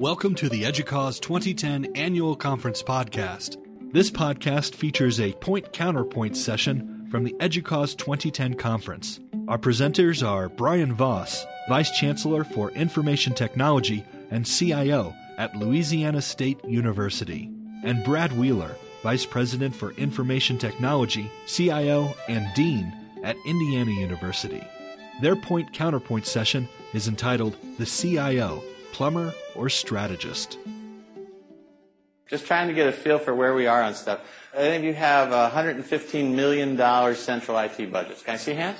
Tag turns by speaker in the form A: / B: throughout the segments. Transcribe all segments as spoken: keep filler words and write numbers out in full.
A: Welcome to the EDUCAUSE twenty ten Annual Conference Podcast. This podcast features a point-counterpoint session from the EDUCAUSE twenty ten Conference. Our presenters are Brian Voss, Vice Chancellor for Information Technology and C I O at Louisiana State University, and Brad Wheeler, Vice President for Information Technology, C I O, and Dean at Indiana University. Their point-counterpoint session is entitled The C I O, Plumber or Strategist.
B: Just trying to get a feel for where we are on stuff. I think you have one hundred fifteen million dollars central I T budgets. Can I see hands?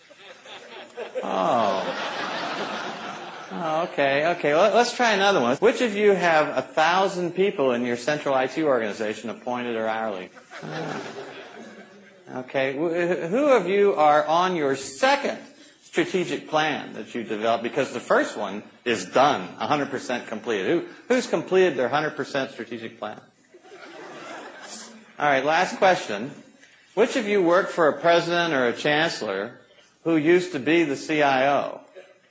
B: Oh. Oh, okay, okay. Well, let's try another one. Which of you have a thousand people in your central I T organization appointed or hourly? Oh. Okay. Who of you are on your second strategic plan that you developed? Because the first one is done, one hundred percent completed. Who, who's completed their one hundred percent strategic plan? All right, last question. Which of you worked for a president or a chancellor who used to be the C I O?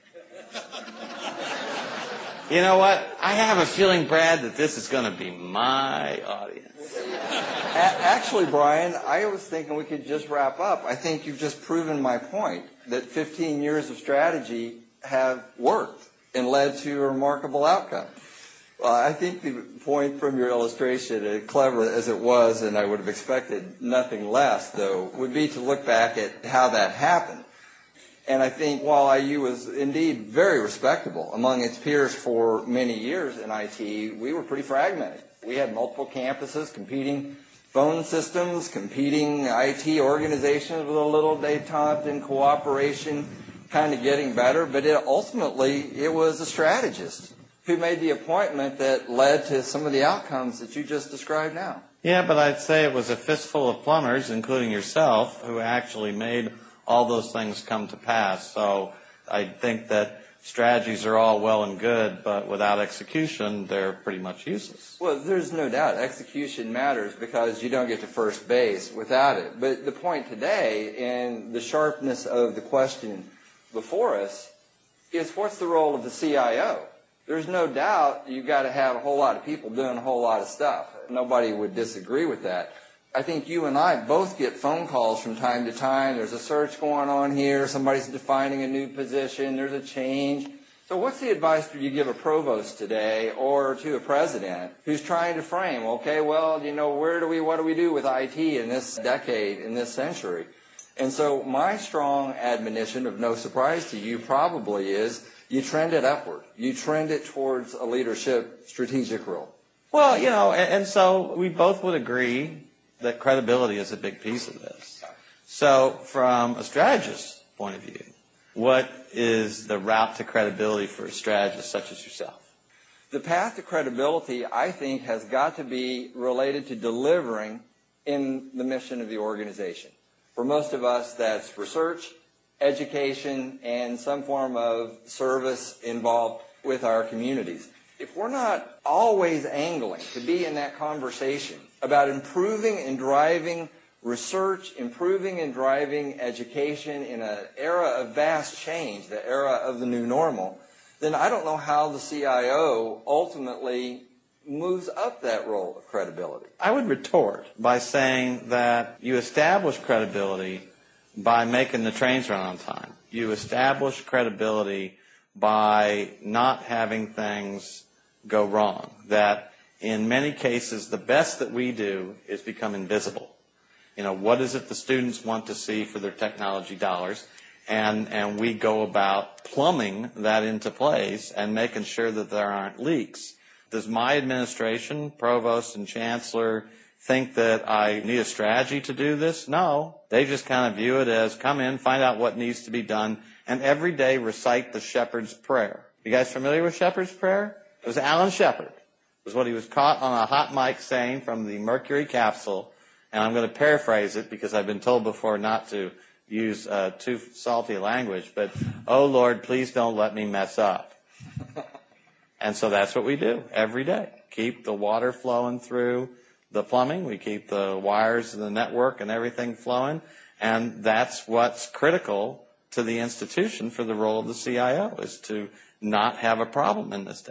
B: You know what? I have a feeling, Brad, that this is going to be my audience.
C: Actually, Brian, I was thinking we could just wrap up. I think you've just proven my point that fifteen years of strategy have worked and led to a remarkable outcome. Well, I think the point from your illustration, as clever as it was, and I would have expected nothing less, though, would be to look back at how that happened. And I think while I U was indeed very respectable among its peers for many years in I T, we were pretty fragmented. We had multiple campuses, competing phone systems, competing I T organizations with a little detente and cooperation, kind of getting better. But it, ultimately, it was a strategist who made the appointment that led to some of the outcomes that you just described now.
B: Yeah, but I'd say it was a fistful of plumbers, including yourself, who actually made all those things come to pass. So I think that strategies are all well and good, but without execution, they're pretty much useless.
C: Well, there's no doubt execution matters because you don't get to first base without it. But the point today, and the sharpness of the question before us, is what's the role of the C I O? There's no doubt you've got to have a whole lot of people doing a whole lot of stuff. Nobody would disagree with that. I think you and I both get phone calls from time to time. There's a search going on here. Somebody's defining a new position. There's a change. So what's the advice do you give a provost today or to a president who's trying to frame, okay, well, you know, where do we, what do we do with I T in this decade, in this century? And so my strong admonition, of no surprise to you, probably is you trend it upward. You trend it towards a leadership strategic role.
B: Well, you know, and, and so we both would agree that credibility is a big piece of this. So from a strategist's point of view, what is the route to credibility for a strategist such as yourself?
C: The path to credibility, I think, has got to be related to delivering in the mission of the organization. For most of us, that's research, education, and some form of service involved with our communities. If we're not always angling to be in that conversation about improving and driving research, improving and driving education in an era of vast change, the era of the new normal, then I don't know how the C I O ultimately moves up that role of credibility.
B: I would retort by saying that you establish credibility by making the trains run on time. You establish credibility by not having things go wrong. That in many cases, the best that we do is become invisible. You know, what is it the students want to see for their technology dollars? And, and we go about plumbing that into place and making sure that there aren't leaks. Does my administration, provost and chancellor, think that I need a strategy to do this? No. They just kind of view it as come in, find out what needs to be done, and every day recite the shepherd's prayer. You guys familiar with shepherd's prayer? It was Alan Shepard. Was what he was caught on a hot mic saying from the Mercury capsule, and I'm going to paraphrase it because I've been told before not to use uh, too salty language, but, oh, Lord, please don't let me mess up. And so that's what we do every day. Keep the water flowing through the plumbing. We keep the wires and the network and everything flowing, and that's what's critical to the institution for the role of the C I O, is to not have a problem in this day and age.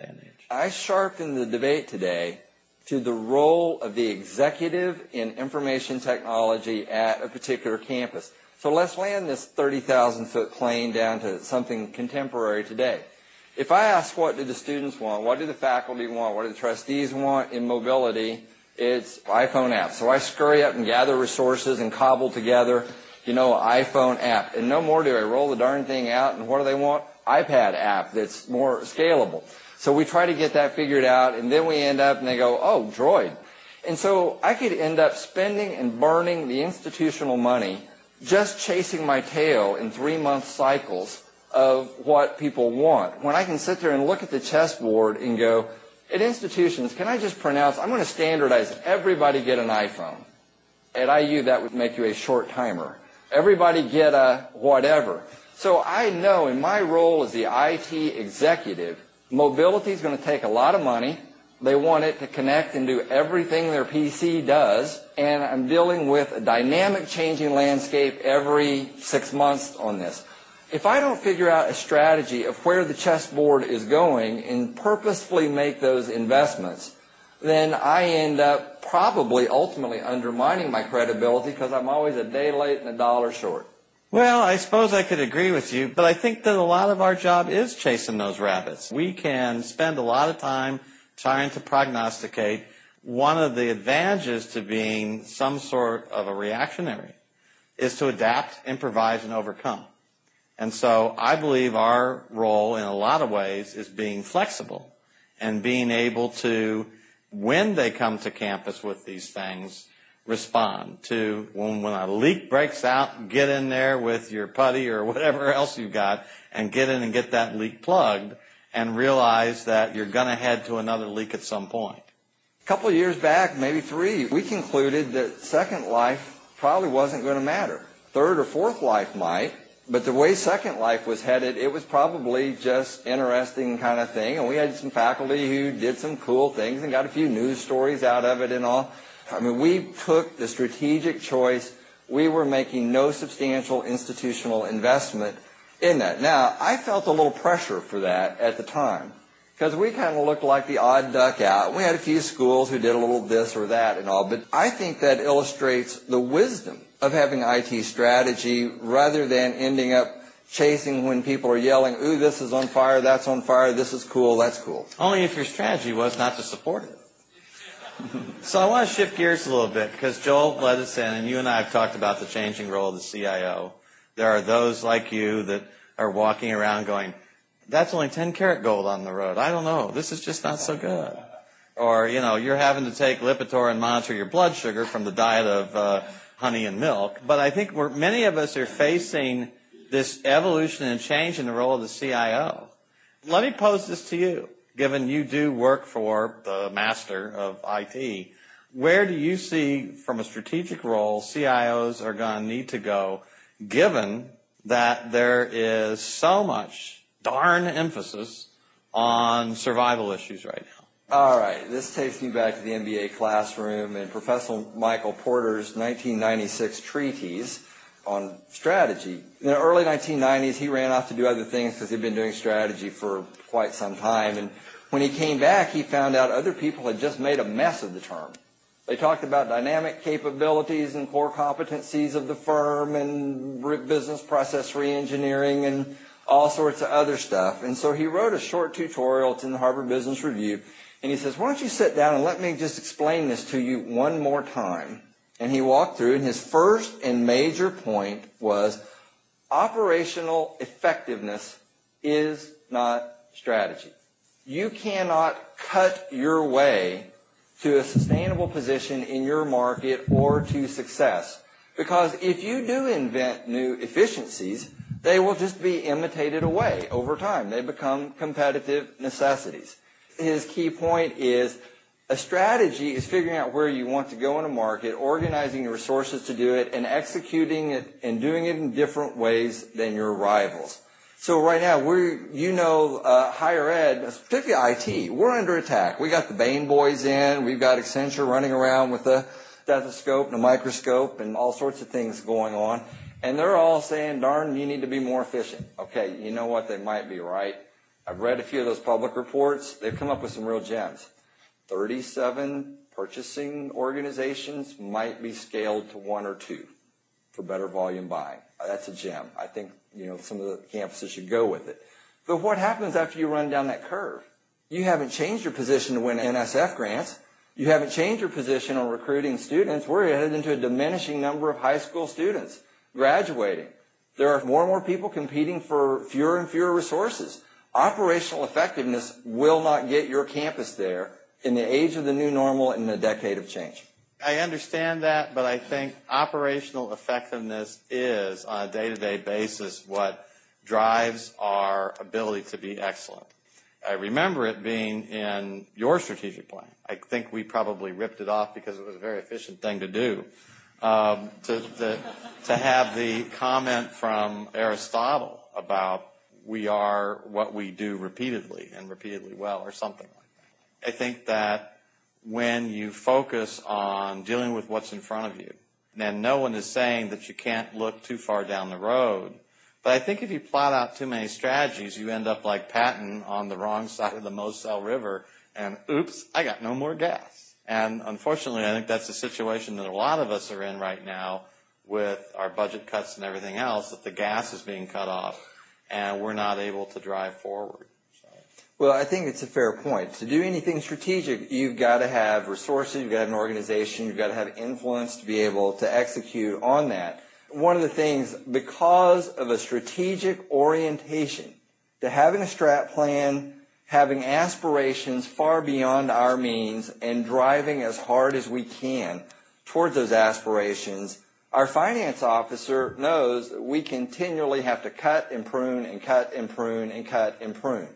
C: I sharpened the debate today to the role of the executive in information technology at a particular campus. So let's land this thirty thousand foot plane down to something contemporary today. If I ask what do the students want, what do the faculty want, what do the trustees want in mobility, it's iPhone apps. So I scurry up and gather resources and cobble together, you know, iPhone app. And no more do I roll the darn thing out, and what do they want? iPad app that's more scalable. So we try to get that figured out, and then we end up and they go, oh, Droid. And so I could end up spending and burning the institutional money just chasing my tail in three-month cycles of what people want. When I can sit there and look at the chessboard and go, at institutions, can I just pronounce, I'm going to standardize everybody get an iPhone. At I U, that would make you a short timer. Everybody get a whatever. So I know in my role as the I T executive, mobility is going to take a lot of money. They want it to connect and do everything their P C does, and I'm dealing with a dynamic changing landscape every six months on this. If I don't figure out a strategy of where the chessboard is going and purposefully make those investments, then I end up probably ultimately undermining my credibility because I'm always a day late and a dollar short.
B: Well, I suppose I could agree with you, but I think that a lot of our job is chasing those rabbits. We can spend a lot of time trying to prognosticate. One of the advantages to being some sort of a reactionary is to adapt, improvise, and overcome. And so I believe our role in a lot of ways is being flexible and being able to, when they come to campus with these things, respond to when, when a leak breaks out, get in there with your putty or whatever else you've got and get in and get that leak plugged and realize that you're going to head to another leak at some point.
C: A couple of years back, maybe three, we concluded that Second Life probably wasn't going to matter. Third or fourth life might, but the way Second Life was headed, it was probably just interesting kind of thing. And we had some faculty who did some cool things and got a few news stories out of it and all. I mean, we took the strategic choice. We were making no substantial institutional investment in that. Now, I felt a little pressure for that at the time because we kind of looked like the odd duck out. We had a few schools who did a little this or that and all, but I think that illustrates the wisdom of having I T strategy rather than ending up chasing when people are yelling, ooh, this is on fire, that's on fire, this is cool, that's cool.
B: Only if your strategy was not to support it. So I want to shift gears a little bit because Joel led us in, and you and I have talked about the changing role of the C I O. There are those like you that are walking around going, that's only ten karat gold on the road. I don't know. This is just not so good. Or, you know, you're having to take Lipitor and monitor your blood sugar from the diet of uh, honey and milk. But I think we're, many of us are facing this evolution and change in the role of the C I O. Let me pose this to you. Given you do work for the master of I T, where do you see, from a strategic role, C I Os are going to need to go, given that there is so much darn emphasis on survival issues right now?
C: All right, this takes me back to the M B A classroom and Professor Michael Porter's nineteen ninety-six treatise on strategy. In the early nineteen nineties, he ran off to do other things because he'd been doing strategy for quite some time. And when he came back, he found out other people had just made a mess of the term. They talked about dynamic capabilities and core competencies of the firm and business process reengineering and all sorts of other stuff. And so he wrote a short tutorial. It's in the Harvard Business Review. And he says, why don't you sit down and let me just explain this to you one more time. And he walked through, and his first and major point was operational effectiveness is not strategy. You cannot cut your way to a sustainable position in your market or to success. Because if you do invent new efficiencies, they will just be imitated away over time. They become competitive necessities. His key point is a strategy is figuring out where you want to go in a market, organizing your resources to do it, and executing it and doing it in different ways than your rivals. So right now, we're, you know, uh, higher ed, particularly I T, we're under attack. We got the Bain boys in. We've got Accenture running around with a stethoscope and a microscope and all sorts of things going on. And they're all saying, darn, you need to be more efficient. Okay, you know what? They might be right. I've read a few of those public reports. They've come up with some real gems. thirty-seven purchasing organizations might be scaled to one or two for better volume buying. That's a gem. I think, you know, some of the campuses should go with it. But what happens after you run down that curve? You haven't changed your position to win N S F grants. You haven't changed your position on recruiting students. We're headed into a diminishing number of high school students graduating. There are more and more people competing for fewer and fewer resources. Operational effectiveness will not get your campus there in the age of the new normal in a decade of change.
B: I understand that, but I think operational effectiveness is, on a day-to-day basis, what drives our ability to be excellent. I remember it being in your strategic plan. I think we probably ripped it off because it was a very efficient thing to do. Um, to, to, to have the comment from Aristotle about we are what we do repeatedly and repeatedly well, or something like that. I think that when you focus on dealing with what's in front of you, and no one is saying that you can't look too far down the road, but I think if you plot out too many strategies, you end up like Patton on the wrong side of the Moselle River, and oops, I got no more gas. And unfortunately, I think that's the situation that a lot of us are in right now with our budget cuts and everything else, that the gas is being cut off, and we're not able to drive forward. So.
C: Well, I think it's a fair point. To do anything strategic, you've got to have resources, you've got to have an organization, you've got to have influence to be able to execute on that. One of the things, because of a strategic orientation, to having a strat plan, having aspirations far beyond our means, and driving as hard as we can towards those aspirations, our finance officer knows that we continually have to cut and prune and cut and prune and cut and prune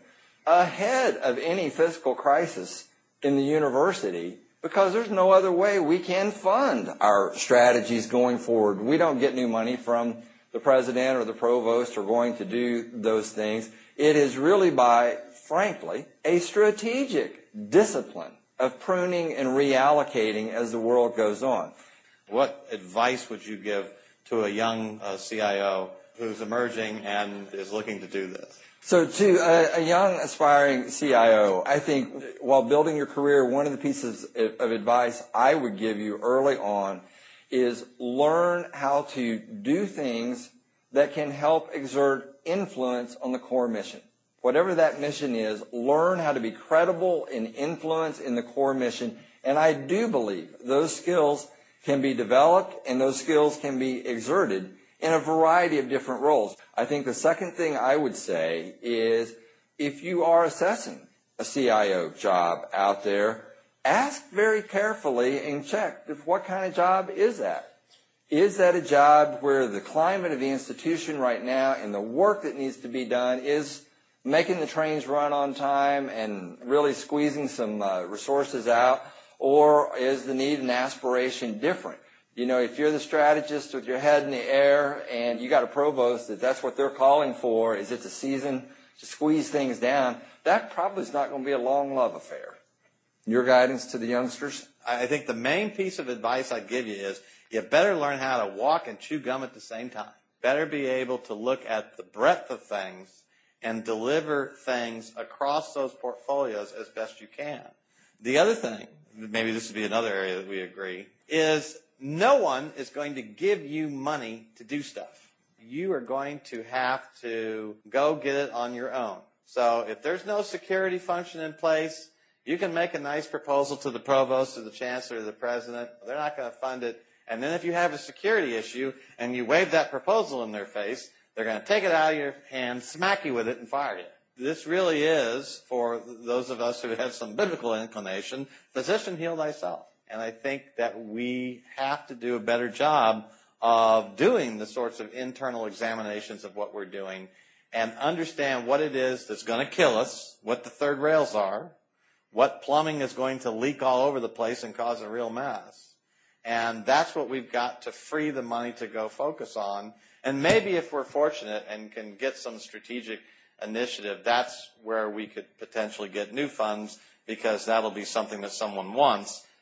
C: ahead of any fiscal crisis in the university, because there's no other way we can fund our strategies going forward. We don't get new money from the president or the provost or going to do those things. It is really by, frankly, a strategic discipline of pruning and reallocating as the world goes on.
B: What advice would you give to a young uh, C I O who's emerging and is looking to do this?
C: So to a, a young aspiring C I O, I think while building your career, one of the pieces of advice I would give you early on is learn how to do things that can help exert influence on the core mission. Whatever that mission is, learn how to be credible in influence in the core mission. And I do believe those skills can be developed and those skills can be exerted in a variety of different roles. I think the second thing I would say is if you are assessing a C I O job out there, ask very carefully and check what kind of job is that. Is that a job where the climate of the institution right now and the work that needs to be done is making the trains run on time and really squeezing some uh, resources out, or is the need and aspiration different? You know, if you're the strategist with your head in the air and you got a provost that that's what they're calling for, is it's a season to squeeze things down, that probably is not going to be a long love affair. Your guidance to the youngsters?
B: I think the main piece of advice I'd give you is you better learn how to walk and chew gum at the same time. Better be able to look at the breadth of things and deliver things across those portfolios as best you can. The other thing, maybe this would be another area that we agree, is no one is going to give you money to do stuff. You are going to have to go get it on your own. So if there's no security function in place, you can make a nice proposal to the provost or the chancellor or the president. They're not going to fund it. And then if you have a security issue and you wave that proposal in their face, they're going to take it out of your hand, smack you with it, and fire you. This really is, for those of us who have some biblical inclination, physician, heal thyself. And I think that we have to do a better job of doing the sorts of internal examinations of what we're doing and understand what it is that's going to kill us, what the third rails are, what plumbing is going to leak all over the place and cause a real mess. And that's what we've got to free the money to go focus on. And maybe if we're fortunate and can get some strategic initiative, that's where we could potentially get new funds, because that'll be something that someone wants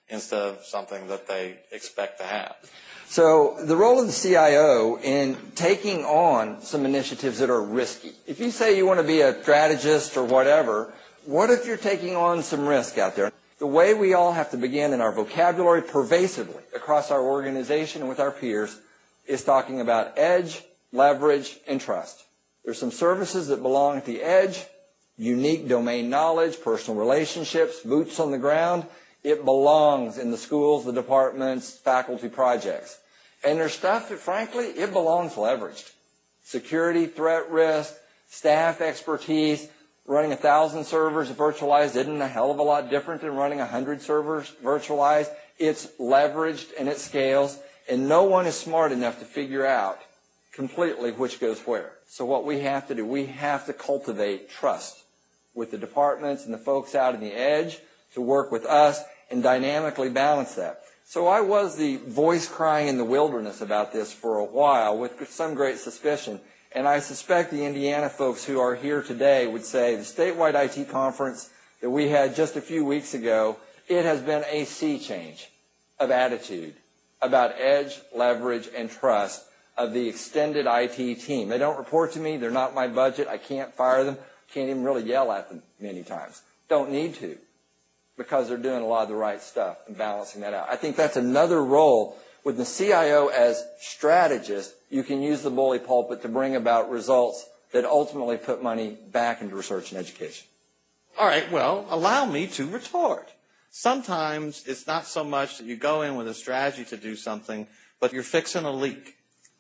B: instead of something that they expect to have.
C: So the role of the C I O in taking on some initiatives that are risky. If you say you want to be a strategist or whatever, what if you're taking on some risk out there? The way we all have to begin in our vocabulary pervasively across our organization and with our peers is talking about edge, leverage, and trust. There's some services that belong at the edge, unique domain knowledge, personal relationships, boots on the ground. It belongs in the schools, the departments, faculty projects. And there's stuff that, frankly, it belongs leveraged. Security, threat risk, staff expertise. Running a thousand servers virtualized isn't a hell of a lot different than running a hundred servers virtualized. It's leveraged and it scales, and no one is smart enough to figure out completely which goes where. So what we have to do, we have to cultivate trust with the departments and the folks out in the edge to work with us and dynamically balance that. So I was the voice crying in the wilderness about this for a while with some great suspicion. And I suspect the Indiana folks who are here today would say the statewide I T conference that we had just a few weeks ago, it has been a sea change of attitude about edge, leverage, and trust of the extended I T team. They don't report to me. They're not my budget. I can't fire them. Can't even really yell at them many times. Don't need to, because they're doing a lot of the right stuff and balancing that out. I think that's another role. With the C I O as strategist, you can use the bully pulpit to bring about results that ultimately put money back into research and education.
B: All right, well, allow me to retort. Sometimes it's not so much that you go in with a strategy to do something, but you're fixing a leak.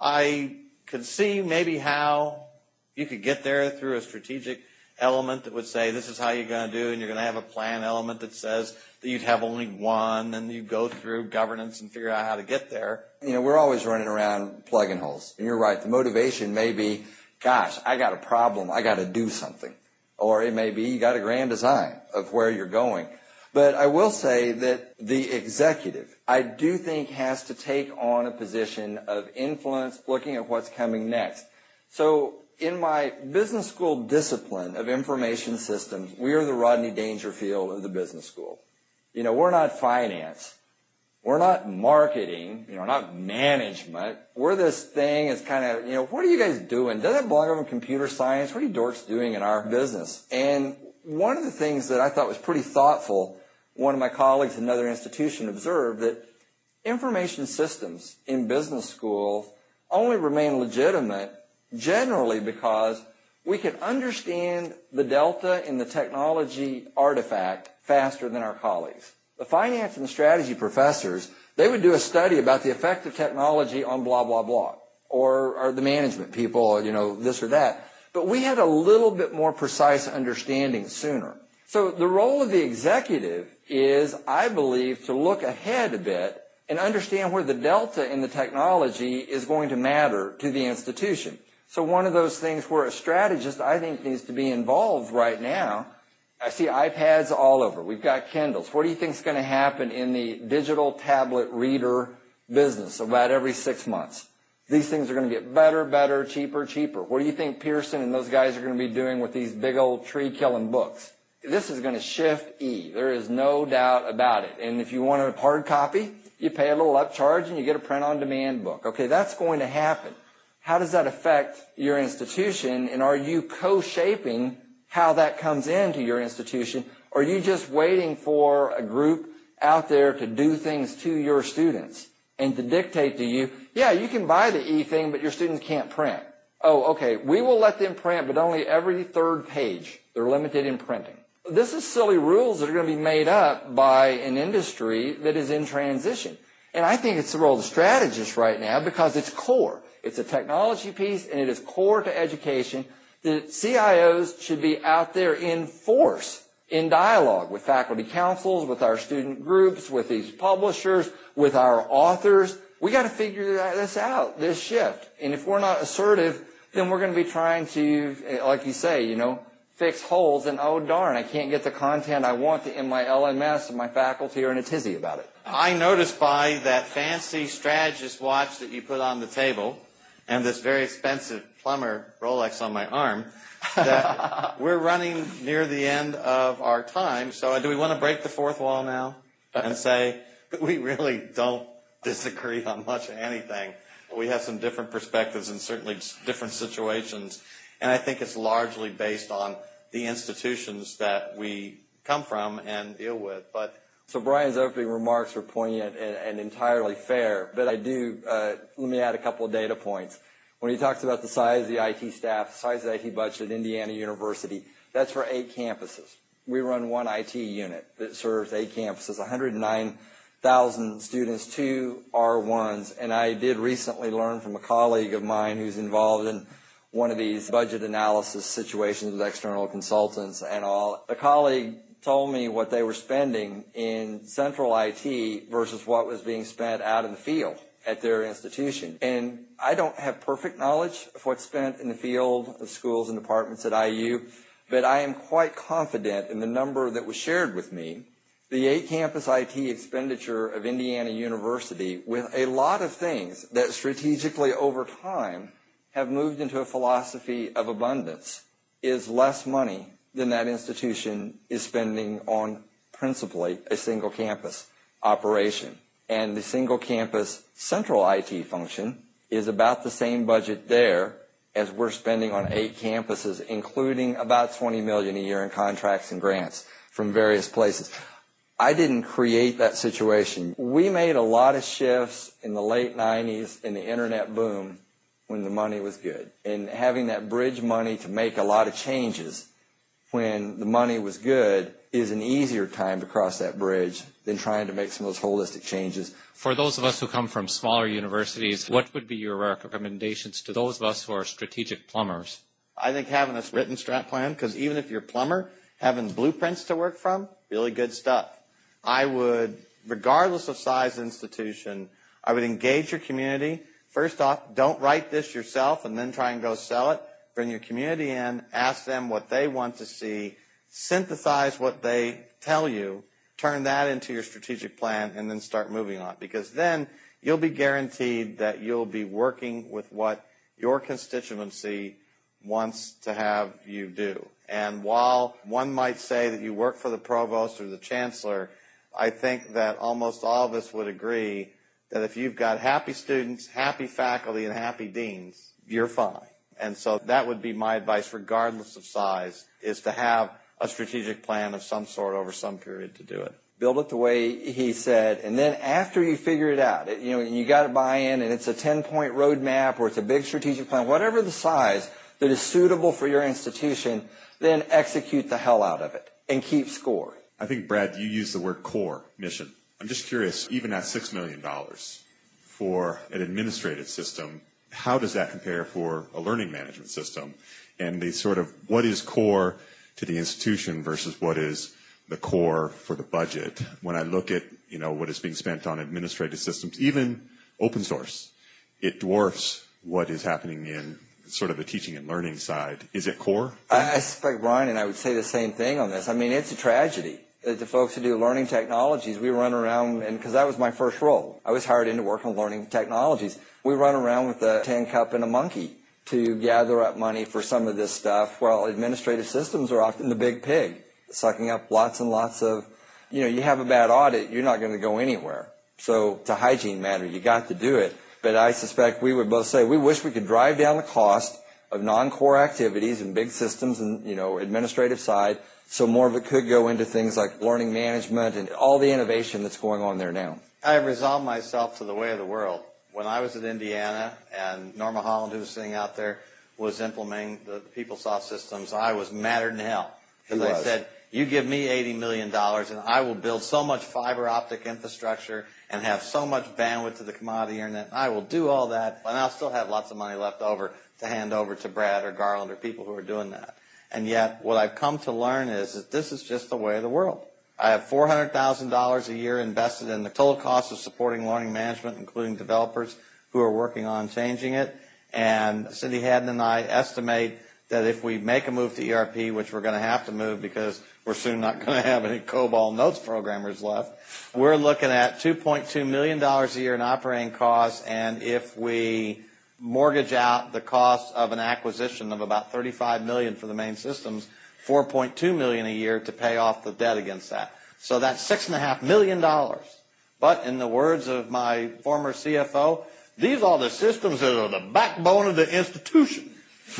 B: I could see maybe how you could get there through a strategic element that would say this is how you're going to do, and you're going to have a plan element that says that you'd have only one, and you go through governance and figure out how to get there.
C: You know, we're always running around plugging holes. And you're right, the motivation may be, gosh, I got a problem, I got to do something. Or it may be you got a grand design of where you're going. But I will say that the executive, I do think, has to take on a position of influence, looking at what's coming next. So in my business school discipline of information systems, we are the Rodney Dangerfield of the business school. You know, we're not finance. We're not marketing. You know, not management. We're this thing that's kind of, you know, what are you guys doing? Doesn't it belong over in computer science? What are you dorks doing in our business? And one of the things that I thought was pretty thoughtful, one of my colleagues at another institution observed that information systems in business school only remain legitimate generally because we can understand the delta in the technology artifact faster than our colleagues. The finance and strategy professors, they would do a study about the effect of technology on blah, blah, blah, or, or the management people, or, you know, this or that. But we had a little bit more precise understanding sooner. So the role of the executive is, I believe, to look ahead a bit and understand where the delta in the technology is going to matter to the institution. So one of those things where a strategist, I think, needs to be involved right now. I see iPads all over. We've got Kindles. What do you think is going to happen in the digital tablet reader business about every six months? These things are going to get better, better, cheaper, cheaper. What do you think Pearson and those guys are going to be doing with these big old tree-killing books? This is going to shift E. There is no doubt about it. And if you want a hard copy, you pay a little upcharge and you get a print-on-demand book. Okay, that's going to happen. How does that affect your institution, and are you co-shaping how that comes into your institution, or are you just waiting for a group out there to do things to your students and to dictate to you, yeah, you can buy the E thing, but your students can't print. Oh, okay, we will let them print, but only every third page. They're limited in printing. This is silly rules that are going to be made up by an industry that is in transition. And I think it's the role of the strategist right now because it's core. It's a technology piece, and it is core to education. The C I Os should be out there in force, in dialogue with faculty councils, with our student groups, with these publishers, with our authors. We got to figure this out, this shift. And if we're not assertive, then we're going to be trying to, like you say, you know, fix holes, and oh darn, I can't get the content I want in my L M S, and my faculty are in a tizzy about it.
B: I noticed by that fancy strategist watch that you put on the table and this very expensive plumber Rolex on my arm that we're running near the end of our time. So do we want to break the fourth wall now and say, we really don't disagree on much of anything. We have some different perspectives and certainly different situations, and I think it's largely based on the institutions that we come from and deal with. But
C: so Brian's opening remarks were poignant and, and entirely fair, but I do, uh, let me add a couple of data points. When he talks about the size of the I T staff, the size of the I T budget at Indiana University, that's for eight campuses. We run one I T unit that serves eight campuses, one hundred nine thousand students, two R ones, and I did recently learn from a colleague of mine who's involved in one of these budget analysis situations with external consultants and all. The colleague told me what they were spending in central I T versus what was being spent out in the field at their institution. And I don't have perfect knowledge of what's spent in the field of schools and departments at I U, but I am quite confident in the number that was shared with me. The eight campus I T expenditure of Indiana University, with a lot of things that strategically over time have moved into a philosophy of abundance, is less money than that institution is spending on principally a single campus operation. And the single campus central I T function is about the same budget there as we're spending on eight campuses, including about twenty million dollars a year in contracts and grants from various places. I didn't create that situation. We made a lot of shifts in the late nineties in the internet boom when the money was good. And having that bridge money to make a lot of changes when the money was good is an easier time to cross that bridge than trying to make some of those holistic changes.
D: For those of us who come from smaller universities, what would be your recommendations to those of us who are strategic plumbers?
B: I think having a written strat plan, because even if you're a plumber, having blueprints to work from, really good stuff. I would, regardless of size institution, I would engage your community. First off, don't write this yourself and then try and go sell it. Bring your community in, ask them what they want to see, synthesize what they tell you, turn that into your strategic plan, and then start moving on. Because then you'll be guaranteed that you'll be working with what your constituency wants to have you do. And while one might say that you work for the provost or the chancellor, I think that almost all of us would agree that if you've got happy students, happy faculty, and happy deans, you're fine. And so that would be my advice, regardless of size, is to have a strategic plan of some sort over some period to do it.
C: Build it the way he said, and then after you figure it out, it, you know, you got to buy in, and it's a ten-point roadmap or it's a big strategic plan, whatever the size that is suitable for your institution, then execute the hell out of it and keep score.
E: I think, Brad, you used the word core mission. I'm just curious, even at six million dollars for an administrative system, how does that compare for a learning management system? And the sort of what is core to the institution versus what is the core for the budget? When I look at, you know, what is being spent on administrative systems, even open source, it dwarfs what is happening in sort of the teaching and learning side. Is it core?
C: I, I suspect Brian and I would say the same thing on this. I mean, it's a tragedy that the folks who do learning technologies, we run around, and because that was my first role. I was hired in to work on learning technologies. We run around with a tin cup and a monkey to gather up money for some of this stuff, while administrative systems are often the big pig, sucking up lots and lots of, you know, you have a bad audit, you're not going to go anywhere. So it's a hygiene matter. You got to do it. But I suspect we would both say we wish we could drive down the cost of non-core activities and big systems and, you know, administrative side, so more of it could go into things like learning management and all the innovation that's going on there now.
B: I have resolved myself to the way of the world. When I was at Indiana and Norma Holland, who was sitting out there, was implementing the PeopleSoft systems, I was madder than hell. Because I said, you give me eighty million dollars and I will build so much fiber optic infrastructure and have so much bandwidth to the commodity internet. I will do all that, and I'll still have lots of money left over to hand over to Brad or Garland or people who are doing that. And yet, what I've come to learn is that this is just the way of the world. I have four hundred thousand dollars a year invested in the total cost of supporting learning management, including developers who are working on changing it. And Cindy Haddon and I estimate that if we make a move to E R P, which we're going to have to move because we're soon not going to have any COBOL notes programmers left, we're looking at two point two million dollars a year in operating costs. And if we mortgage out the cost of an acquisition of about thirty-five million dollars for the main systems, four point two million dollars a year to pay off the debt against that. So that's six point five million dollars But in the words of my former C F O, these are the systems that are the backbone of the institution.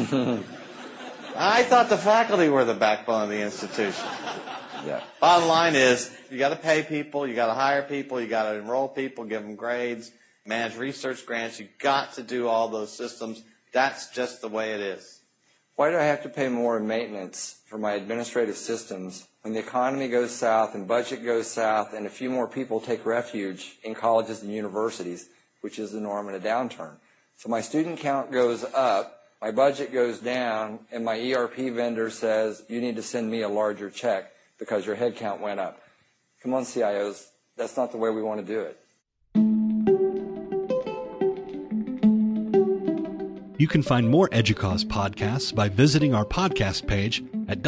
B: I thought the faculty were the backbone of the institution.
C: Yeah.
B: Bottom line is, you got to pay people, you got to hire people, you got to enroll people, give them grades, manage research grants. You got to do all those systems. That's just the way it is.
C: Why do I have to pay more in maintenance for my administrative systems when the economy goes south and budget goes south and a few more people take refuge in colleges and universities, which is the norm in a downturn? So my student count goes up, my budget goes down, and my E R P vendor says, you need to send me a larger check because your head count went up. Come on, C I Os, that's not the way we want to do it.
A: You can find more EDUCAUSE podcasts by visiting our podcast page at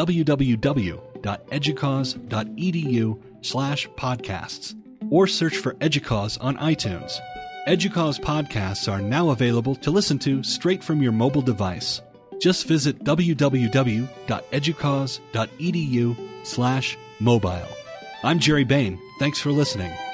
A: www.educause.edu slash podcasts or search for EDUCAUSE on iTunes. EDUCAUSE podcasts are now available to listen to straight from your mobile device. Just visit www.educause.edu slash mobile. I'm Jerry Bain. Thanks for listening.